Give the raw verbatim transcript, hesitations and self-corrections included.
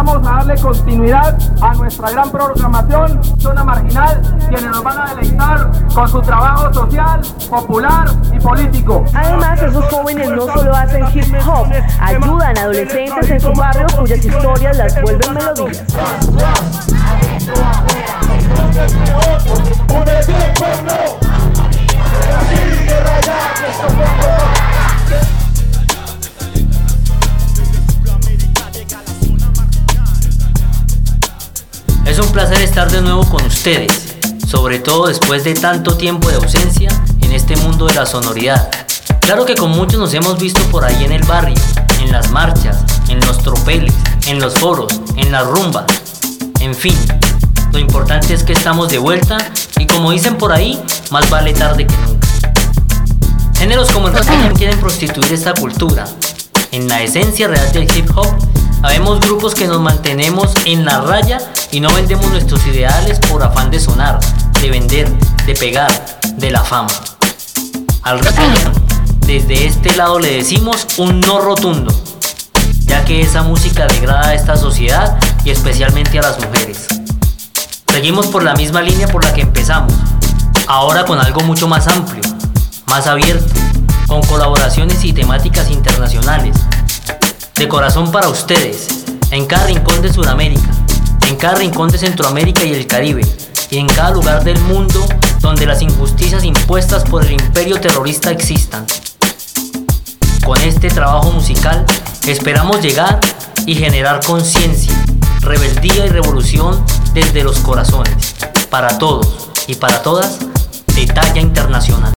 vamos a darle continuidad a nuestra gran programación Zona Marginal, quienes nos van a deleitar con su trabajo social, popular y político. Además, esos jóvenes no solo hacen hip hop, ayudan a adolescentes en sus barrios cuyas historias las vuelven melodías. Es un placer estar de nuevo con ustedes, sobre todo después de tanto tiempo de ausencia en este mundo de la sonoridad. Claro que con muchos nos hemos visto por ahí en el barrio, en las marchas, en los tropeles, en los foros, en las rumbas, en fin. Lo importante es que estamos de vuelta y, como dicen por ahí, más vale tarde que nunca. Géneros como el rap quieren prostituir esta cultura. En la esencia real del hip hop, habemos grupos que nos mantenemos en la raya y no vendemos nuestros ideales por afán de sonar, de vender, de pegar, de la fama. Al rap, desde este lado le decimos un no rotundo, ya que esa música degrada a esta sociedad y especialmente a las mujeres. Seguimos por la misma línea por la que empezamos, ahora con algo mucho más amplio, más abierto, con colaboraciones y temáticas internacionales. De corazón para ustedes, en cada rincón de Sudamérica, en cada rincón de Centroamérica y el Caribe, y en cada lugar del mundo donde las injusticias impuestas por el imperio terrorista existan. Con este trabajo musical esperamos llegar y generar conciencia, rebeldía y revolución desde los corazones, para todos y para todas, de talla internacional.